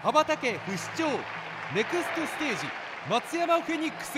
羽ばたけ不死鳥ネクストステージ松山フェニックス。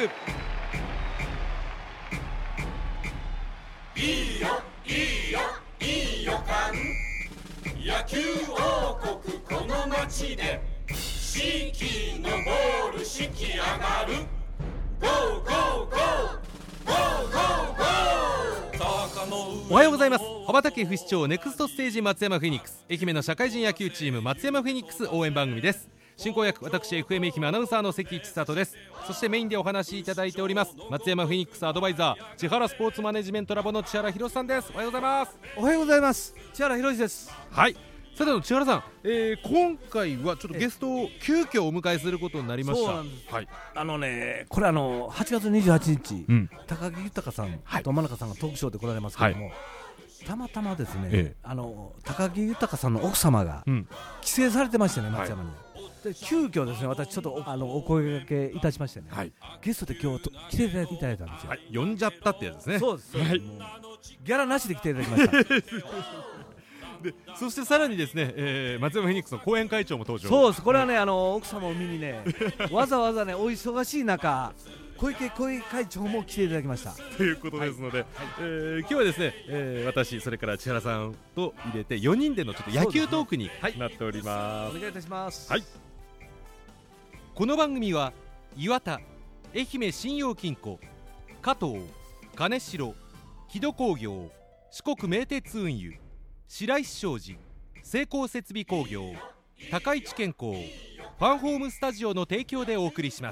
いいよいいよいい予感、野球王国この街で士気のボール士気上がる、ゴーゴーゴーゴーゴーゴー。 おはようございます。羽ばたけ不死鳥ネクストステージ松山フェニックス、愛媛の社会人野球チーム松山フェニックス応援番組です。進行役私 FM 愛媛アナウンサーの関千里です。そしてメインでお話しいただいております松山フェニックスアドバイザー千原スポーツマネジメントラボの千原博さんです。おはようございます。 おはようございます。千原博です。 はい、さて千原さん、今回はちょっとゲストを急遽お迎えすることになりました。 そうなんです、 はい、 これ8月28日、高木豊さんはいと真中さんがトークショーで来られますけども、たまたまですね、高木豊さんの奥様が帰省されてましてね、松山に、で急遽ですね、私ちょっとお声掛けいたしましてね、ゲストで今日来ていただいたんですよ。 呼んじゃったってやつですね。 そうです、もうギャラなしで来ていただきましたでそしてさらにですね、松山フェニックスの後援会長も登場。 そうです、これはね、奥様を見にねわざわざね、お忙しい中小池会長も来ていただきましたということですので、今日はですね、私それから千原さんと入れて4人でのちょっと野球トークになっております。 お願いいたします。 はい、この番組は岩田、愛媛信用金庫、加藤、金城、木戸工業、四国名鉄運輸、白石商事、成功設備工業、高市健康、ファンホームスタジオの提供でお送りします。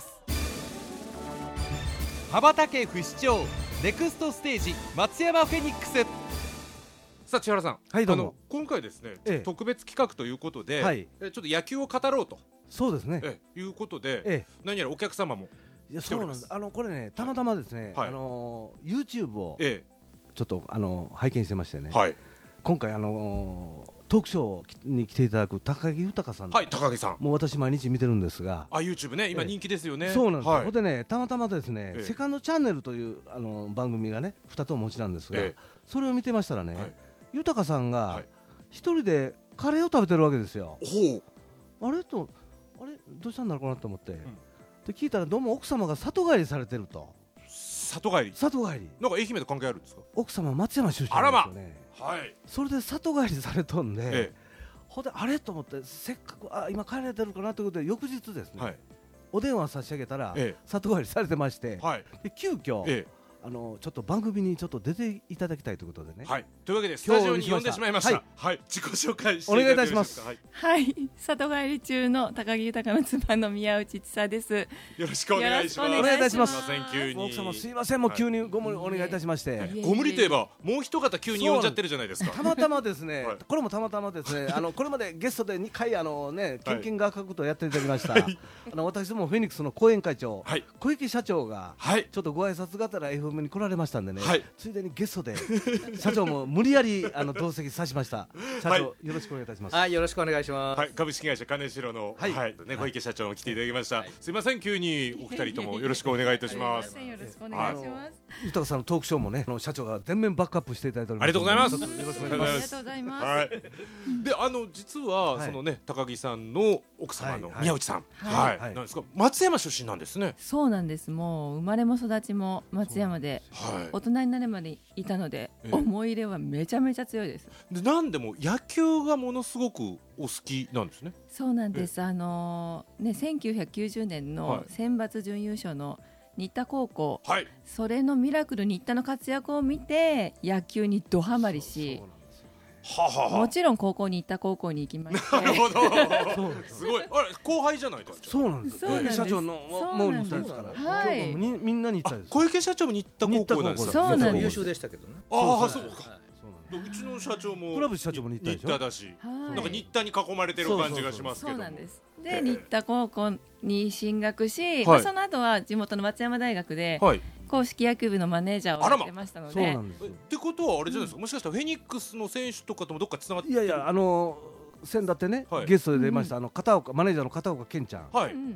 羽ばたけ不死鳥ネクストステージ松山フェニックス。さあ千原さん、 はいどうも。 今回ですね、特別企画ということで、ちょっと野球を語ろうと、 そうですね、 いうことで、何やらお客様もいや、そうなんです。これね、たまたまですね、YouTube をちょっと拝見してましてね、今回トークショーに来ていただく高木豊さん、 高木さん、 もう私毎日見てるんですが、 YouTube ね、今人気ですよね。 そうなんです。これでね、たまたまですね、セカンドチャンネルという番組がね2つお持ちなんですが、それを見てましたらね、豊さんが一人でカレーを食べてるわけですよ。あれどうしたんだろうなと思って、で聞いたら、どうも奥様が里帰りされてると。 里帰りなんか愛媛と関係あるんですか？ 奥様松山出身なんですよね。それで里帰りされとんで、ほんであれと思って、せっかく今帰られてるかなということで、翌日ですね、お電話差し上げたら里帰りされてまして、で急遽ちょっと番組にちょっと出ていただきたいということでね。 というわけでスタジオに呼んでしまいました。自己紹介していただけますか？お願いいたします。 里帰り中の高木豊の妻の宮内千沙です。 よろしくお願いします。 お願いいたします。 奥様すいません、もう急にご無理お願いいたしまして。 ご無理といえばもう一方急に呼んじゃってるじゃないですか。 たまたまですね、これもたまたまですね、これまでゲストで2回ケンケンガーカクとやっていただきました私どもフェニックスの後援会長小池社長がちょっとご挨拶がてら FM に来られましたんでね、ついでにゲストで社長も無理やり同席さしました。社長、よろしくお願いいたします。 よろしくお願いします。 株式会社金城の小池社長も来ていただきました。すいません、急にお二人ともよろしくお願いいたします。 よろしくお願いします。 豊さんのトークショーもね、社長が全面バックアップしていただいております。 ありがとうございます。 よろしくお願いします。ありがとうございます。 で、実はそのね、高木さんの奥様の宮内さん、なんですか、松山出身なんですね。 そうなんです。もう生まれも育ちも松山で、大人になるまでいたので、思い入れはめちゃめちゃ強いです。 で、なんでも野球がものすごくお好きなんですね。 そうなんです。1990年の選抜準優勝の新田高校、それのミラクル新田の活躍を見て野球にドハマりし、もちろん高校に行った高校に行きまして。なるほど。 すごい。あれ後輩じゃないですか。 そうなんです。小池社長のもうですから。みんなに行ったんです。 小池社長も新田高校なんです。 そうなんです。 優秀でしたけどね。 そうか。うちの社長もクラブ社長も新田だし、なんか新田に囲まれてる感じがしますけど。 そうなんです。で、新田高校に進学し、その後は地元の松山大学で硬式野球部のマネージャーをやってましたので。 ってことはあれじゃないですか、もしかしたらフェニックスの選手とかともどっかつながってる？ いやいや、先だってね、ゲストで出ましたマネージャーの片岡健ちゃん、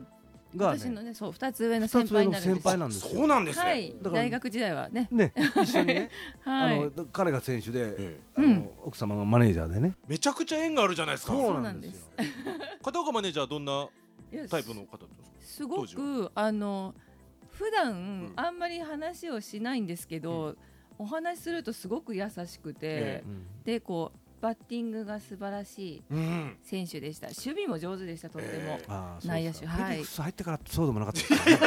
が私のね、そう2つ上の先輩になるんです。 先輩なんですよ。 そうなんですね。 はい、大学時代はね一緒にねはい、 彼が選手で、奥様がマネージャーでね。 めちゃくちゃ縁があるじゃないですか。 そうなんですよ。 片岡マネージャーはどんなタイプの方ですか？ すごく普段あんまり話をしないんですけど、お話しするとすごく優しくて、でこうバッティングが素晴らしい選手でした。守備も上手でした。とっても内野手。 フェニックス入ってからそうでもなかったですね。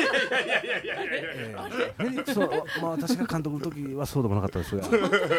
フェニックスは私が監督の時はそうでもなかったですが、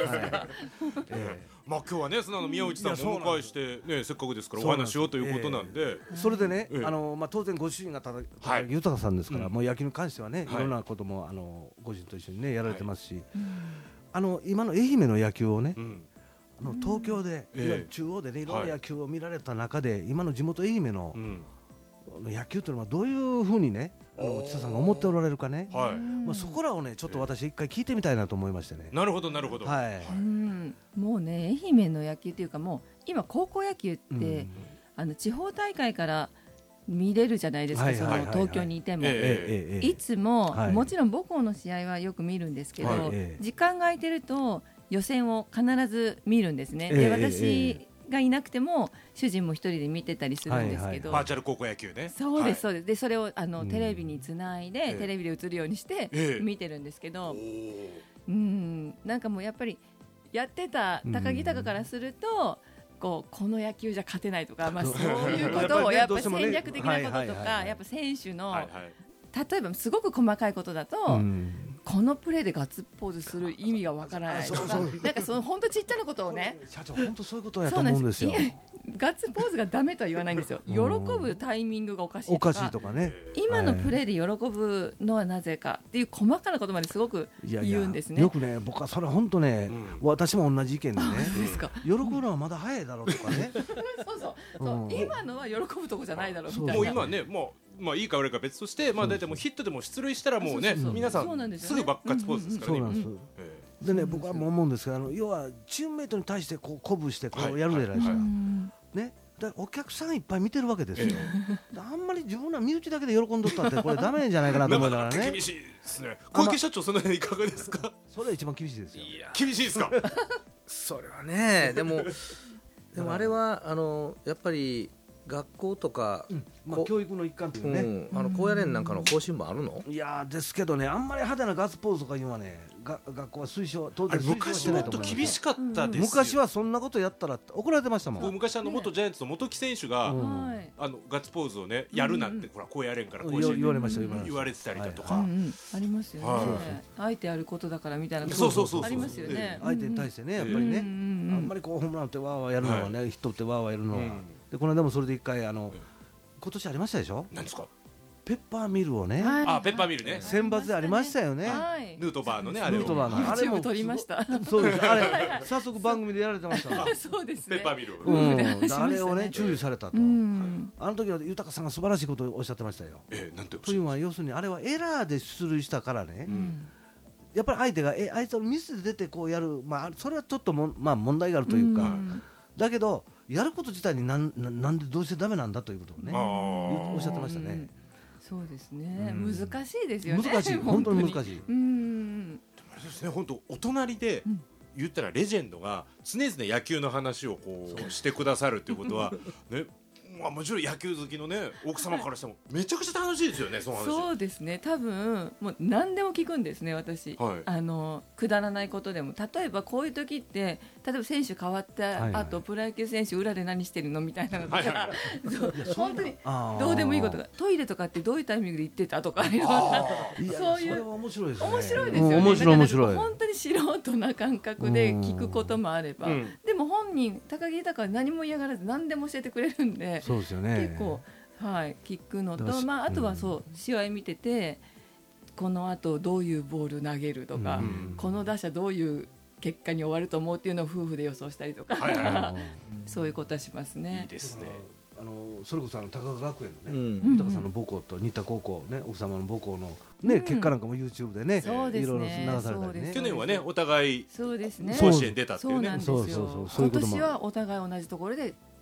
まあ今日はね、その宮内さんもお迎えしてね、せっかくですからお話しようということなんで、 それでね、当然ご主人が豊さんですから、もう野球に関してはね、いろんなこともご主人と一緒にねやられてますし、今の愛媛の野球をね、東京で中央でねいろんな野球を見られた中で、今の地元愛媛の野球というのはどういうふうにね千田さんが思っておられるかね、そこらをねちょっと私一回聞いてみたいなと思いましてね。 なるほどなるほど。 もうね愛媛の野球というか、もう今高校野球って地方大会から見れるじゃないですか。その東京にいてもいつももちろん母校の試合はよく見るんですけど、時間が空いてると予選を必ず見るんですね。で私がいなくても主人も一人で見てたりするんですけど、 バーチャル高校野球ね。 そうですそうです。でそれをテレビにつないで、テレビで映るようにして見てるんですけど、なんかもうやっぱりやってた高木隆からすると、この野球じゃ勝てないとか、そういうことをやっぱ戦略的なこととか、やっぱ選手の例えばすごく細かいことだと、このプレーでガッツポーズする意味がわからないとか、なんかその本当ちっちゃなことをね、 社長本当そういうことやと思うんですよ。 ガッツポーズがダメとは言わないんですよ。喜ぶタイミングがおかしいとかね、 今のプレーで喜ぶのはなぜかっていう細かなことまですごく言うんですね。 よくね、僕はそれ本当ね、私も同じ意見でね、喜ぶのはまだ早いだろうとかねそう今のは喜ぶとこじゃないだろうみたいな。 もう今ね、まあいいか悪いか別として、大体もうヒットでも出塁したらもうね、皆さんすぐバックガッツポーズですからね。 でね、僕はもう思うんですけど、要はチームメイトに対して鼓舞してやるじゃないですかね。だお客さんいっぱい見てるわけですよ。あんまり自分は身内だけで喜んどったってこれダメじゃないかなと思いながらね。 厳しいですね。小池社長、その辺いかがですか？ それは一番厳しいですよ。 厳しいですか？ それはね、でもあれはやっぱり学校とか、 教育の一環というね、 高野連なんかの方針もあるの？ いやですけどね、あんまり派手なガッツポーズとかいうのはね、学校は当然推奨してないと思います。 昔もっと厳しかったですよ。 昔はそんなことやったら怒られてましたもん。 昔元ジャイアンツの元木選手がガッツポーズをねやるなんて、ほら高野連から言われてたりだとかありますよね。あえてやることだからみたいな。 そうありますよね。 相手に対してね、やっぱりね、あんまりホームランってわーわーやるのはね、ヒットってわーわーやるのは。でこの間もそれで一回今年ありましたでしょ。 何ですか？ ペッパーミルをね、 ペッパーミルね、 選抜でありましたよね。 ヌートバーのね、 ヌートバーのあれも撮りました。 そうです。あれ早速番組でやられてました。 そうですね。 ペッパーミル。 あれをね注意されたと。あの時は豊さんが素晴らしいことをおっしゃってましたよ。 なんて？ というのは要するにあれはエラーで出塁したからね。やっぱり相手があいつのミスで出てやる、それはちょっと問題があるというか、だけどやること自体になんでどうしてダメなんだということをねおっしゃってましたね。 そうですね。難しいですよね。 難しい、本当に難しい。 そうですね。本当お隣で言ったらレジェンドが常々野球の話をしてくださるっていうことはね。もちろん野球好きのね奥様からしてもめちゃくちゃ楽しいですよね。 そうですね。多分もう何でも聞くんですね、私。くだらないことでも、例えばこういう時って例えば選手変わった後、プロ野球選手裏で何してるのみたいなのとか、本当にどうでもいいことが、トイレとかってどういうタイミングで行ってたとか、そういう面白いですね。 面白いですよね。 面白い。 本当に素人な感覚で聞くこともあれば、でも本人高木豊は何も嫌がらず何でも教えてくれるんで。 そうですよね。 結構聞くのと、あとは試合見ててこの後どういうボール投げるとか、この打者どういう結果に終わると思うっていうのを夫婦で予想したりとか、そういうことはしますね。 いいですね。 それこそ高川学園のね、豊さんの母校と新田高校ね、奥様の母校のね結果なんかも YouTube でね、いろいろ流されたりね。 去年はねお互いそうですね。 甲子園出たっていうね。 そうなんですよ。今年はお互い同じところで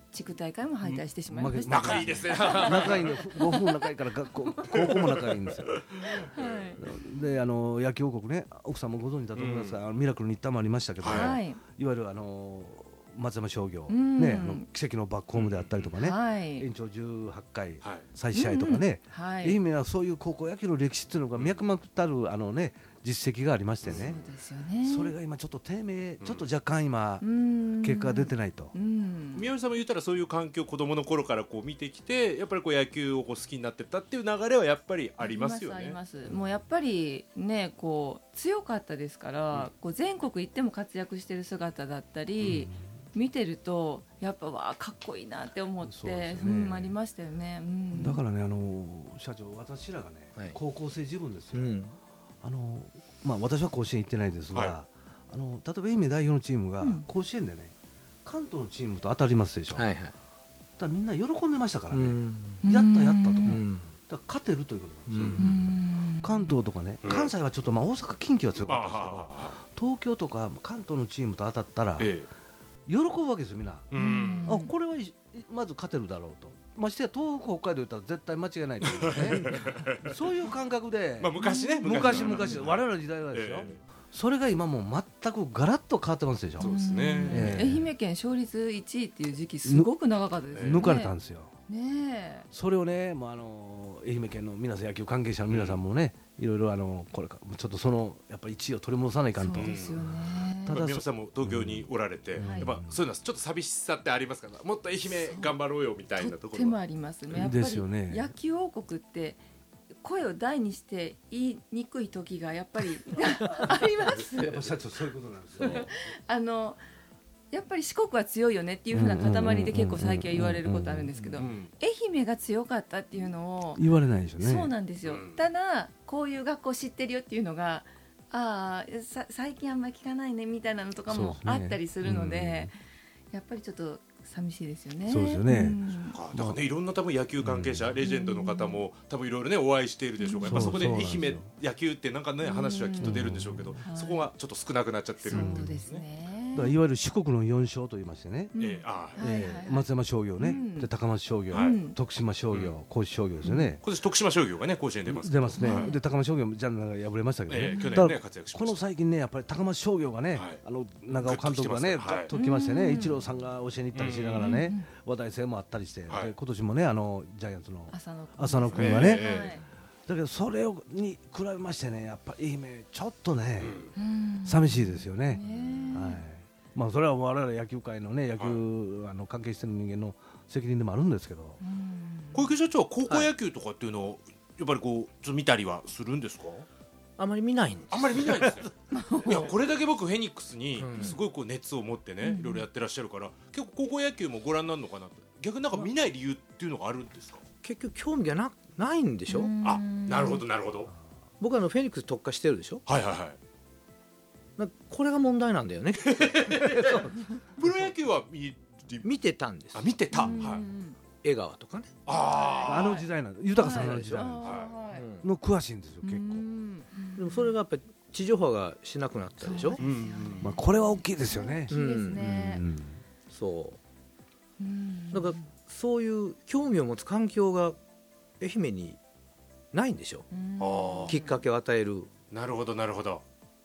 地区大会も敗退してしまいました。 仲いいですね。 仲いいの、5分仲いいから高校も仲いいんですよ。で野球王国ね、奥さんもご存知だと思いますが、ミラクル新田もありましたけど、いわゆる松山商業、ね、奇跡のバックホームであったりとかね、延長18回再試合とかね、愛媛はそういう高校野球の歴史っていうのが脈々たるね実績がありましてね、それが今ちょっと低迷、ちょっと若干今結果が出てないと。 宮内さんも言ったらそういう環境を子供の頃からこう見てきて、やっぱりこう野球をこう好きになってったっていう流れはやっぱりありますよね。 あります。もうやっぱりね、こう強かったですから、こう全国行っても活躍してる姿だったり、見てるとやっぱわあかっこいいなって思って、ありましたよね。 だからね、社長、私らがね、高校生自分ですよ。私は甲子園行ってないですが、例えば愛媛代表のチームが甲子園でね、関東のチームと当たりますでしょ。だからみんな喜んでましたからね、やったやったと、だから勝てるということなんですよ。関東とかね、関西はちょっと大阪近畿は強かったですけど、東京とか関東のチームと当たったら喜ぶわけですよ、みんな。これはまず勝てるだろうと。ましてや東北北海道言ったら絶対間違いないというねそういう感覚で、 昔ね、 昔我々の時代はですよ、それが今もう全くガラッと変わってますでしょ。 そうですね。 愛媛県勝率1位っていう時期すごく長かったですよね。 抜かれたんですよ。 ね、 それをね、愛媛県の皆さん、野球関係者の皆さんもね、いろいろこれかちょっとやっぱり1位を取り戻さないかんと。 そうですよね。 ただ宮本さんも東京におられて、やっぱそういうのはちょっと寂しさってありますから、もっと愛媛頑張ろうよみたいなところ。 とってもありますね。やっぱり野球王国って声を大にして言いにくい時がやっぱりあります。 やっぱ社長そういうことなんですよ。 やっぱり四国は強いよねっていう風な塊で結構最近は言われることあるんですけど、愛媛が強かったっていうのを言われないでしょうね。 そうなんですよ。ただこういう学校知ってるよっていうのが最近あんまり聞かないねみたいなのとかもあったりするので、やっぱりちょっと寂しいですよね。 そうですよね。 だからね、いろんな多分野球関係者、レジェンドの方も多分いろいろねお会いしているでしょうから、やっぱそこで愛媛野球ってなんかね話はきっと出るんでしょうけど、そこがちょっと少なくなっちゃってるんですね。 いわゆる四国の4勝と言いましてね、松山商業ね、で高松商業、徳島商業、高知商業ですよね。 今年徳島商業がね甲子園出ますね。で高松商業もじゃ敗れましたけどね。 去年ね活躍しました。 この最近ね、やっぱり高松商業がね、長尾監督がねガッときましてね、イチローさんが教えに行ったりしながらね、話題性もあったりして、今年もねジャイアンツの浅野君がね。だけどそれに比べましてね、やっぱり愛媛ちょっとね寂しいですよね。それは我々野球界のね、野球関係してる人間の責任でもあるんですけど、 小池社長は高校野球とかっていうのをやっぱりこうちょっと見たりはするんですか？ あんまり見ないんです。 あんまり見ないですねいやこれだけ僕フェニックスにすごいこう熱を持ってね、いろいろやってらっしゃるから、結構高校野球もご覧になるのかなと。逆になんか見ない理由っていうのがあるんですか？ 結局興味がないんでしょ。 なるほどなるほど。 僕はフェニックス特化してるでしょ。 はいはいはい。 これが問題なんだよねプロ野球は見てたんです。 見てた。 江川とかね。 時代なんです。豊さんの時代の詳しいんですよ結構。 でもそれがやっぱり地上波がしなくなったでしょ。 これは大きいですよね。 そう。だからそういう興味を持つ環境が愛媛にないんでしょ。きっかけを与える。 なるほどなるほど。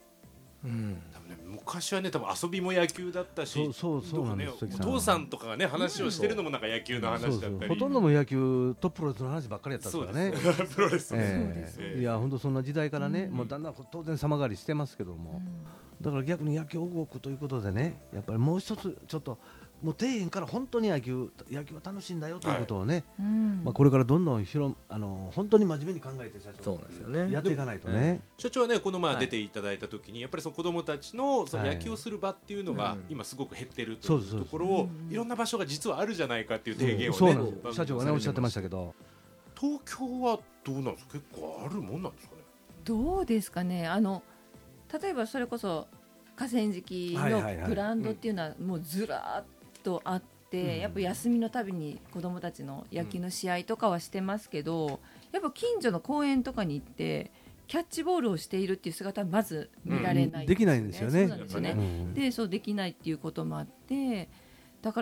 昔はね多分遊びも野球だったし、お父さんとかがね話をしてるのもなんか野球の話だったり、 ほとんども野球とプロレスの話ばっかりやったからね。 プロレスいや本当そんな時代からね、もうだんだん当然様変わりしてますけども、だから逆に野球王国ということでね、やっぱりもう一つちょっともう底辺から本当に野球は楽しいんだよということをね、これからどんどん本当に真面目に考えて社長やっていかないとね。 社長はねこの前出ていただいた時にやっぱりその子どもたちのその野球をする場っていうのが今すごく減ってるというところを、いろんな場所が実はあるじゃないかっていう提言をね社長がねおっしゃってましたけど、 東京はどうなんですか？結構あるもんなんですかね。 どうですかね。例えばそれこそ河川敷のグラウンドっていうのはもうずらーっとあって、やっぱ休みのたびに子どもたちの野球の試合とかはしてますけど、やっぱ近所の公園とかに行ってキャッチボールをしているっていう姿はまず見られない、 できないんですよね。 でそうできないっていうこともあって、だから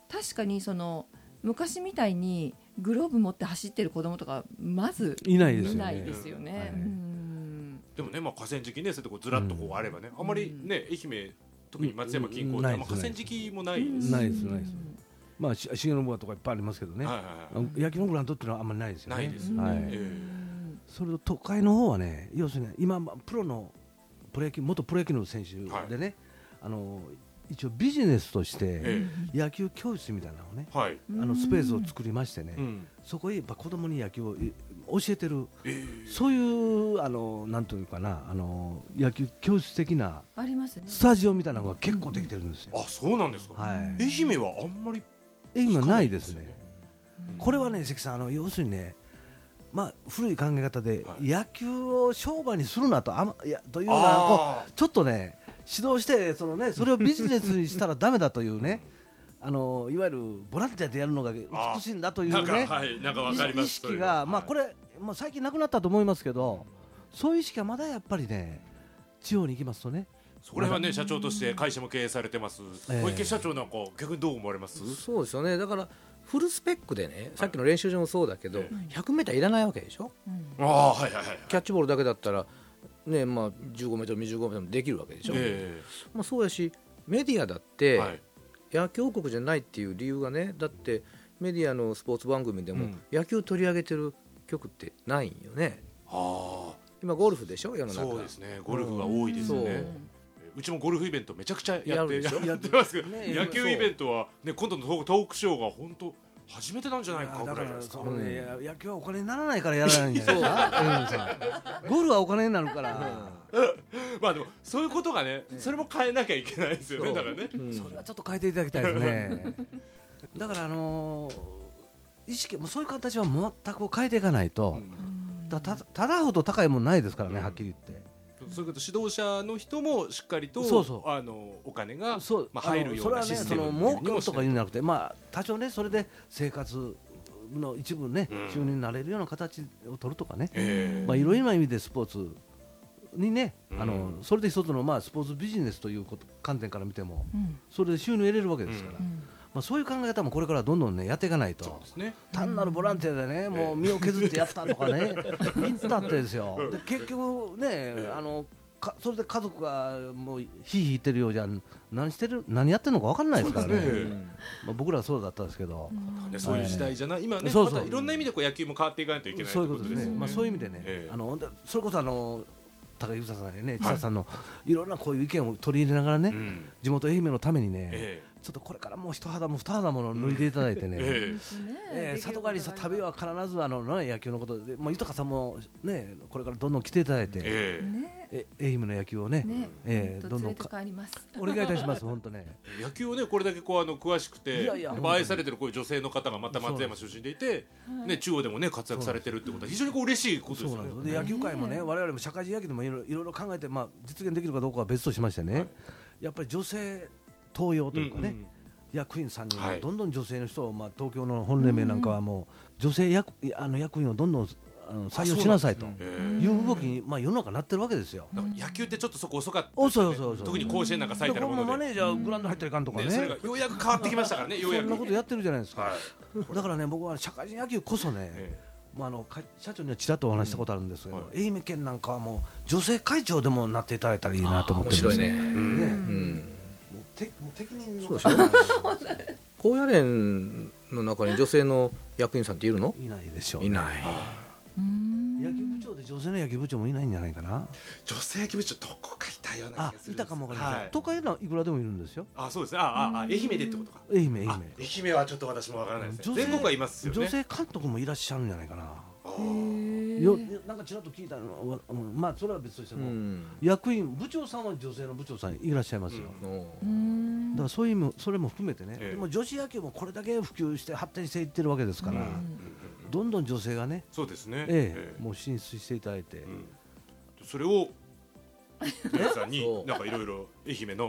確かにその昔みたいにグローブ持って走ってる子供とかまずいないですよね。 見ないですよね。 でもね、まあ、河川敷ね、そうやってこうずらっとこうあればね、あんまりね、愛媛特に松山近郊で、まあ、河川敷もないです。 ないですないです。まあ重信川とかいっぱいありますけどね。野球のグラウンドっていうのはあんまりないですよね。 ないです。 はい。それと都会の方はね、要するに今プロの元プロ野球の選手でね、一応ビジネスとして野球教室みたいなのをね、スペースを作りましてね、そこへやっぱ子供に野球を教えてる、そういうなんというかな、野球教室的なスタジオみたいなのが結構できてるんですよ。 あ、そうなんですか。愛媛はあんまり愛媛はないですね。これはね、関さん、要するにね、まあ古い考え方で野球を商売にするなとというようなちょっとね指導してそれをビジネスにしたらダメだというねいわゆるボランティアでやるのが美しいんだというね意識がまあこれもう最近なくなったと思いますけど、そういう意識はまだやっぱりね地方に行きますとね。 それはね、社長として会社も経営されてます、小池社長なんか逆にどう思われます？ そうですよね。だからフルスペックでね、さっきの練習場もそうだけど、100メーターいらないわけでしょ。キャッチボールだけだったらね、まあ15メートル25メートルもできるわけでしょ。まあそうやし、メディアだって野球王国じゃないっていう理由がね、だってメディアのスポーツ番組でも野球取り上げてる局ってないんよね。今ゴルフでしょ、世の中。 そうですね、ゴルフが多いですよね。うちもゴルフイベントめちゃくちゃやってますけど、野球イベントは、ね、今度のトークショーが本当初めてなんじゃないかぐらいですか。 野球はお金にならないからやらないんじゃないですか。ゴルフはお金になるから。 まあでもそういうことがね、それも変えなきゃいけないですよね。だからね、 それはちょっと変えていただきたいですね。だから意識もそういう形は全く変えていかないと、ただほど高いもんないですからね、はっきり言って。 そういうこと、指導者の人もしっかりとお金が入るようなシステムにもして、 それはね、儲けとか言うんじゃなくて、まあ多少ね、それで生活の一部ね、収入になれるような形を取るとかね、まあいろいろな意味でスポーツにね、それで一つのスポーツビジネスという観点から見ても、それで収入を得れるわけですから。まあそういう考え方もこれからどんどんねやっていかないと、単なるボランティアでね、もう身を削ってやったとかね言ったってですよ。で結局ね、それで家族がもうひいひい言ってるようじゃ何やってるのか分かんないですからね。まあ僕らはそうだったんですけど、 そういう時代じゃない今ね、またいろんな意味で野球も変わっていかないといけない。 そういうことですね。まあそういう意味でね、それこそ高井由さんやね、千田さんのいろんなこういう意見を取り入れながらね、地元愛媛のためにね、ちょっとこれからもう一肌も二肌も脱いでいただいてね、里帰りした旅は必ず野球のことで、豊さんもねこれからどんどん来ていただいて、愛媛の野球をねどんどんお願いいたします。本当ね、 野球をねこれだけ詳しくて愛されてるこういう女性の方がまた松山出身でいて、中央でもね活躍されてるってことは非常に嬉しいことですよね。 野球界もね、我々も社会人野球でもいろいろ考えて、実現できるかどうかは別としましてね、やっぱり女性登用というかね、役員さんにもどんどん女性の人を、東京の本連盟なんかはもう女性役員をどんどん採用しなさいという動きに、世の中なってるわけですよ。 野球ってちょっとそこ遅かったですね。特に甲子園なんか最たるもので、 マネージャーグラウンド入ったらいかんとかね、 それがようやく変わってきましたからね。ようやくそんなことやってるじゃないですか。だからね、僕は社会人野球こそね、社長にはちらっとお話したことあるんですけど、愛媛県なんかはもう女性会長でもなっていただいたらいいなと思ってるんですね。適任の高野連の中に女性の役員さんっているの？ いないでしょう。 いない。 野球部長で女性の野球部長もいないんじゃないかな。 女性野球部長どこかいたような気がする。 いたかもわかりません。東海はいくらでもいるんですよ。 そうですね。愛媛でってことか。 愛媛はちょっと私もわからないですね。全国はいますよね。 女性監督もいらっしゃるんじゃないかな。なんかちらっと聞いたのは、それは別としても、役員部長さんは女性の部長さんいらっしゃいますよ。だからそういう意味、それも含めてね、でも女子野球もこれだけ普及して発展していってるわけですから、どんどん女性がね、 そうですね、 もう進出していただいて、 それを皆さんになんかいろいろ愛媛の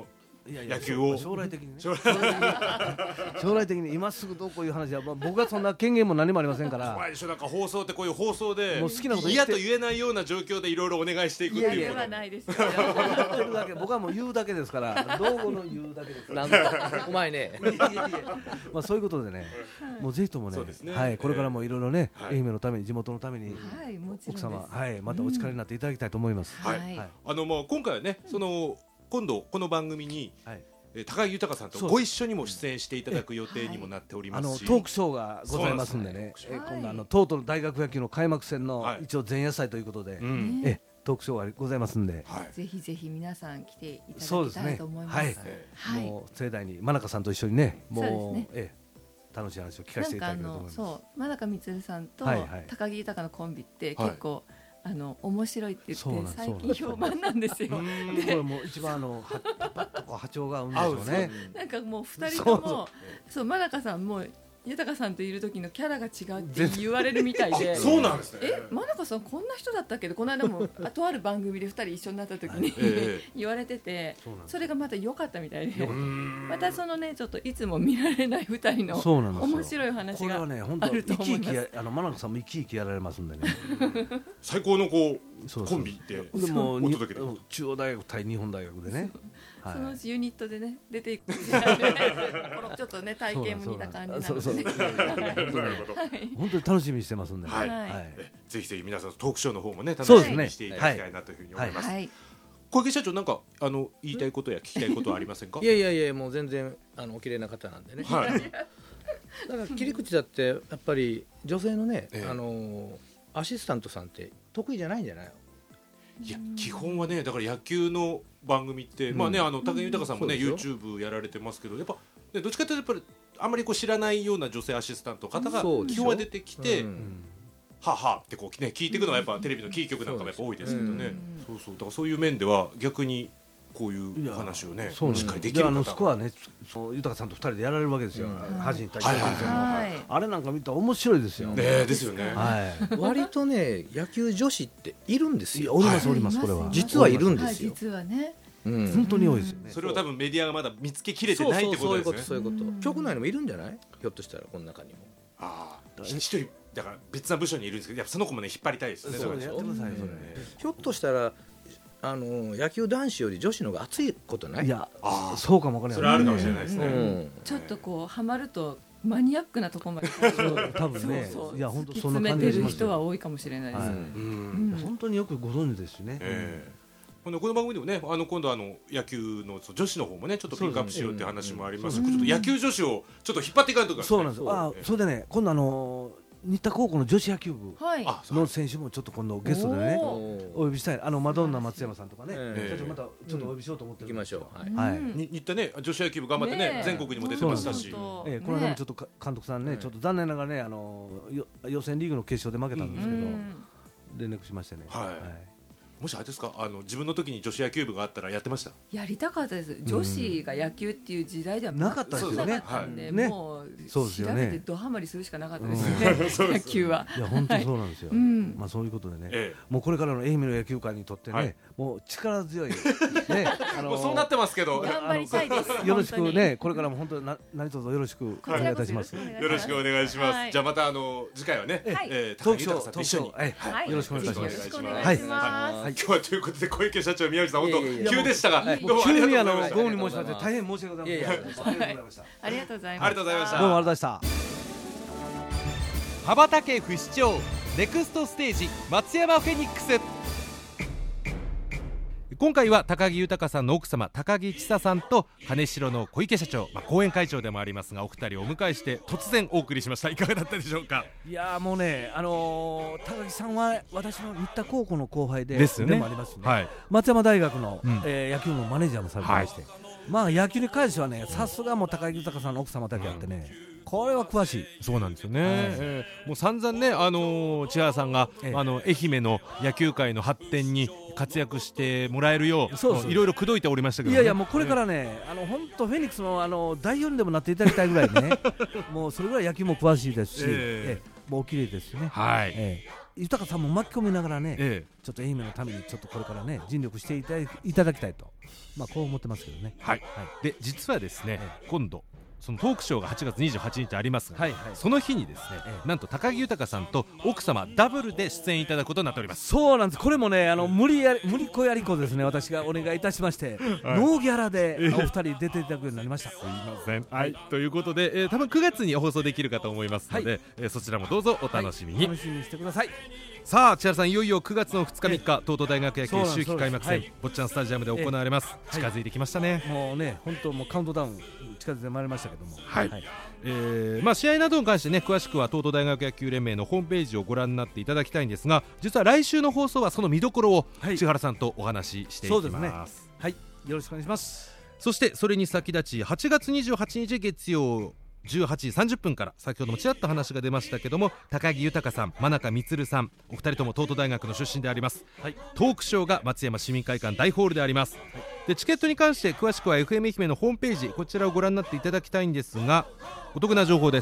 野球を将来的にね将来的に今すぐどうこういう話は、僕はそんな権限も何もありませんから怖いでしょ。なんか放送ってこういう放送でもう好きなこと嫌と言えないような状況でいろいろお願いしていくっていうではないですよ言ってるだけ、僕はもう言うだけですからどうこの言うだけですからなんだうまいねまあそういうことでね、もうぜひともね、はい、これからもいろいろね、愛媛のために地元のために奥様、はい、またお力になっていただきたいと思います。 はい、もう今回はね、今度この番組に高木豊さんとご一緒にも出演していただく予定にもなっておりますし、 トークショーがございますんでね、今度トートル大学野球の開幕戦の一応前夜祭ということで、トークショーがございますんで、 ぜひぜひ皆さん来ていただきたいと思います。 もう盛大に真中さんと一緒にね、もう楽しい話を聞かせていただければと思います。 そう真中光さんと高木豊のコンビって結構面白いって言って最近評判なんですよ。 これもう一番パッとこう波長が合うんですよね。 なんかもう2人ともそう真中さんも豊さんといる時のキャラが違うって言われるみたいで。 そうなんですね。 真中さんこんな人だったけど、この間もとある番組で2人一緒になった時に言われてて、それがまた良かったみたいで、またそのねちょっといつも見られない2人の面白い話があると思います。 真中さんも生き生きやられますんでね。 最高のコンビってでもお届けで中央大学対日本大学でね、 そのうちユニットでね出ていくちょっとね体験も似た感じなので本当に楽しみにしてますんで、 ぜひぜひ皆さんトークショーの方もね楽しみにしていただきたいなというふうに思います。小池社長、なんか言いたいことや聞きたいことはありませんか？ いやもう全然お綺麗な方なんでね。だから切り口だってやっぱり女性のねアシスタントさんって得意じゃないんじゃないの？ いや基本はね、だから野球の番組って、まあね高木豊さんもね YouTube やられてますけど、やっぱどっちかというとやっぱりあんまりこう知らないような女性アシスタント方が基本は出てきて、ははってこうね聞いていくのがやっぱテレビのキー局なんかもやっぱ多いですけどね。そうだからそういう面では逆にこういう話をねしっかりできる方が、 そこはね豊さんと2人でやられるわけですよ。恥に対してあれなんか見たら面白いですよ。 ですよね。 割とね野球女子っているんですよ。 おりますこれは実はいるんですよ。 実はね本当に多いですよね。 それを多分メディアがまだ見つけきれてないってことですね。 そういうこと局内にもいるんじゃない？ひょっとしたらこの中にも。 一人だから別な部署にいるんですけど、やっぱその子もね引っ張りたいですね。 ひょっとしたら野球男子より女子の方が熱いことない？ いやそうかもわからない。 それはあるかもしれないですね。 ちょっとこうハマるとマニアックなところまで多分ね、いや本当そんな感じです。詰めてる人は多いかもしれないです。 本当によくご存知ですしね。 この番組でもね今度野球の女子の方もねちょっとピックアップしようっていう話もありますけど、ちょっと野球女子をちょっと引っ張っていかないとか。 そうなんですよ。それでね今度新田高校の女子野球部の選手もちょっと今度ゲストでねお呼びしたい。マドンナ松山さんとかね、またちょっとお呼びしようと思ってる。 行きましょう。 新田ね女子野球部頑張ってね全国にも出てましたし、 この間もちょっと監督さんねちょっと残念ながらね予選リーグの決勝で負けたんですけど連絡しましてね。 もしあれですか、自分の時に女子野球部があったらやってました？ やりたかったです。女子が野球っていう時代ではなかったですよね。 もう調べてドハマりするしかなかったですよね。野球は。 いや本当にそうなんですよ。まあそういうことでね、もうこれからの愛媛の野球界にとってね、もう力強いねもうそうなってますけど、 頑張りたいです。 よろしくね、これからも本当に何卒よろしくお願いいたします。 よろしくお願いします。じゃあまた次回はねトークショーと一緒によろしくお願いいたします。 今日はということで小池社長、宮内さん本当急でしたが、 急にご無理申し上げて大変申し訳ございません。 ありがとうございます。 ありがとうございました。 どうもありがとうございました。 羽ばたけ不死鳥ネクストステージ松山フェニックス。今回は高木豊さんの奥様高木千佐さんと金城の小池社長、後援会長でもありますがお二人をお迎えして突然お送りしました。いかがだったでしょうか？ いやもうね高木さんは私の新田高校の後輩でもありますね。松山大学の野球のマネージャーもされてまして、野球に関してはねさすがもう高木豊さんの奥様だけあってね、これは詳しい。 そうなんですよね。もう散々ね千原さんが愛媛の野球界の発展に活躍してもらえるよういろいろ口説いておりましたけど、 いやもうこれからね本当フェニックスの代表にでもなっていただきたいぐらいねもうそれぐらい野球も詳しいですし、もうお綺麗ですしね。 豊さんも巻き込みながらね、ちょっと愛媛のためにちょっとこれからね尽力していただきたいと、こう思ってますけどね。 はい、で実はですね、今度そのトークショーが8月28日ありますが、その日にですね、なんと高木豊さんと奥様ダブルで出演いただくことになっております。 そうなんです。これもね無理子やり子ですね、私がお願いいたしまして、ノーギャラでお二人出ていただくようになりました。すいません。ということで、多分9月に放送できるかと思いますので、そちらもどうぞお楽しみに。 楽しみにしてください。 さあ千原さん、いよいよ9月の2日3日東都大学野球秋季開幕戦、坊ちゃんスタジアムで行われます。近づいてきましたね。 もうね本当もうカウントダウン近づいてまいりましたけども、試合などに関してね詳しくは東都大学野球連盟のホームページをご覧になっていただきたいんですが、実は来週の放送はその見どころを千原さんとお話ししていきます。 はい、よろしくお願いします。 そしてそれに先立ち8月28日月曜18時30分から、先ほどもちらっと話が出ましたけども、高木豊さん、真中満さん、お二人とも東都大学の出身であります、トークショーが松山市民会館大ホールであります、でチケットに関して詳しくは FM 愛媛のホームページ、こちらをご覧になっていただきたいんですが、お得な情報です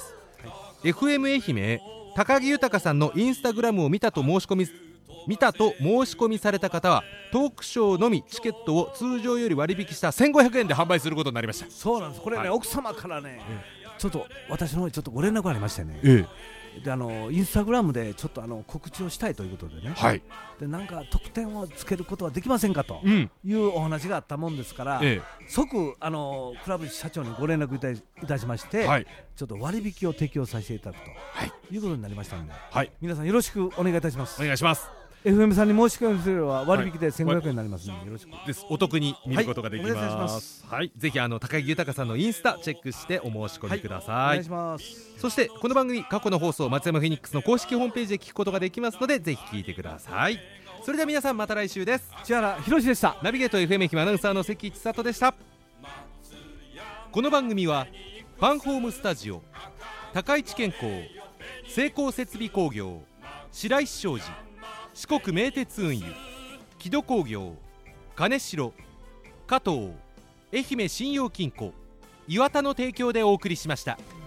、FM 愛媛高木豊さんのインスタグラムを見たと申し込みされた方は、トークショーのみチケットを通常より割引した1500円で販売することになりました。 そうなんです。これね、奥様からね、ちょっと私の方にちょっとご連絡がありましてね、でインスタグラムでちょっと告知をしたいということでね、でなんか特典をつけることはできませんかというお話があったもんですから、即クラブ社長にご連絡いたしまして、ちょっと割引を適用させていただくということになりましたので、皆さんよろしくお願いいたします。 お願いします。 FM さんに申し込みすれば割引で1500円になりますので、よろしくです。お得に見ることができます。ぜひ高木豊さんのインスタチェックしてお申し込みください。お願いします。 そしてこの番組過去の放送、松山フェニックスの公式ホームページで聞くことができますので、ぜひ聞いてください。それでは皆さん、また来週です。 千原博でした。 ナビゲート FM 愛媛アナウンサーの関千里でした。この番組はファンホームスタジオ、高市健康、成功設備工業、白石商事、四国名鉄運輸、木戸工業、金城、加藤、愛媛信用金庫、岩田の提供でお送りしました。